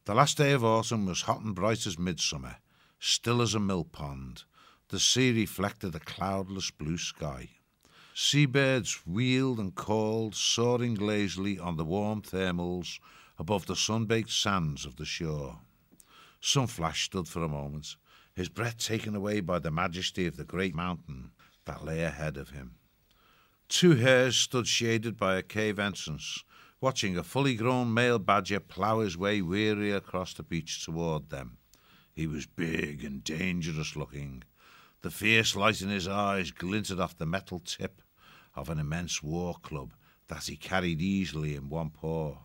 The last day of autumn was hot and bright as midsummer, still as a mill pond. The sea reflected a cloudless blue sky. Seabirds wheeled and called, soaring lazily on the warm thermals above the sun-baked sands of the shore. Sunflash stood for a moment, his breath taken away by the majesty of the great mountain that lay ahead of him. Two hares stood shaded by a cave entrance, watching a fully grown male badger plough his way wearily across the beach toward them. He was big and dangerous looking. The fierce light in his eyes glinted off the metal tip of an immense war club that he carried easily in one paw.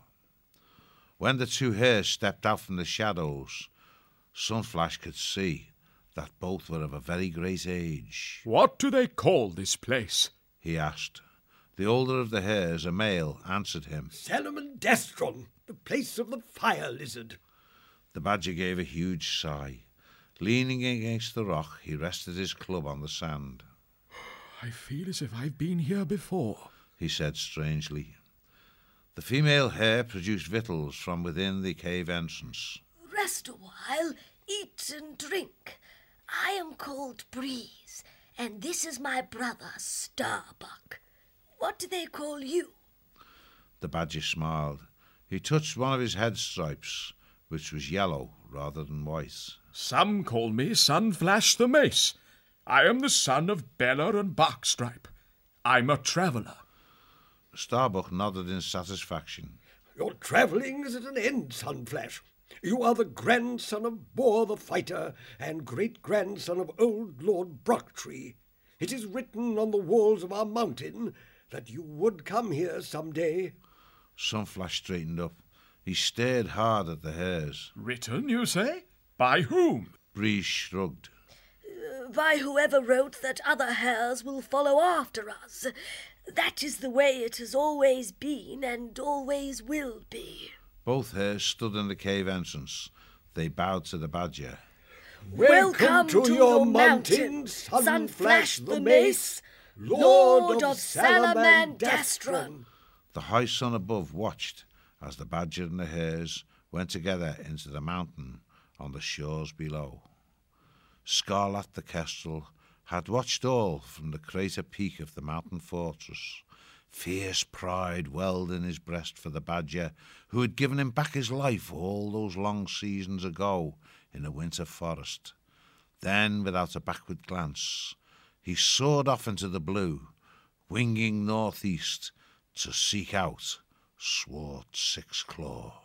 When the two hares stepped out from the shadows, Sunflash could see that both were of a very great age. "What do they call this place?" he asked. The older of the hares, a male, answered him. Salamandastron, the place of the fire lizard. The badger gave a huge sigh. Leaning against the rock, he rested his club on the sand. "I feel as if I've been here before," he said strangely. The female hare produced victuals from within the cave entrance. "Rest a while, eat and drink. I am called Breeze, and this is my brother, Starbuck. What do they call you?" The badger smiled. He touched one of his head stripes, which was yellow rather than white. "Some call me Sunflash the Mace. I am the son of Bella and Barkstripe. I'm a traveller." Starbuck nodded in satisfaction. Your travelling is at an end, Sunflash. You are the grandson of Boar the Fighter and great-grandson of old Lord Brocktree. It is written on the walls of our mountain that you would come here some day. Sunflash straightened up. He stared hard at the hares. "Written, you say? By whom?" Breeze shrugged. "By whoever wrote that other hares will follow after us. That is the way it has always been and always will be." Both hares stood in the cave entrance. They bowed to the badger. Welcome to your mountain, Sunflash the Mace, Lord of Salamandastron. The high sun above watched as the badger and the hares went together into the mountain on the shores below. Scarlat the kestrel had watched all from the crater peak of the mountain fortress. Fierce pride welled in his breast for the badger who had given him back his life all those long seasons ago in the winter forest. Then, without a backward glance, he soared off into the blue, winging northeast to seek out Swart Sixclaw.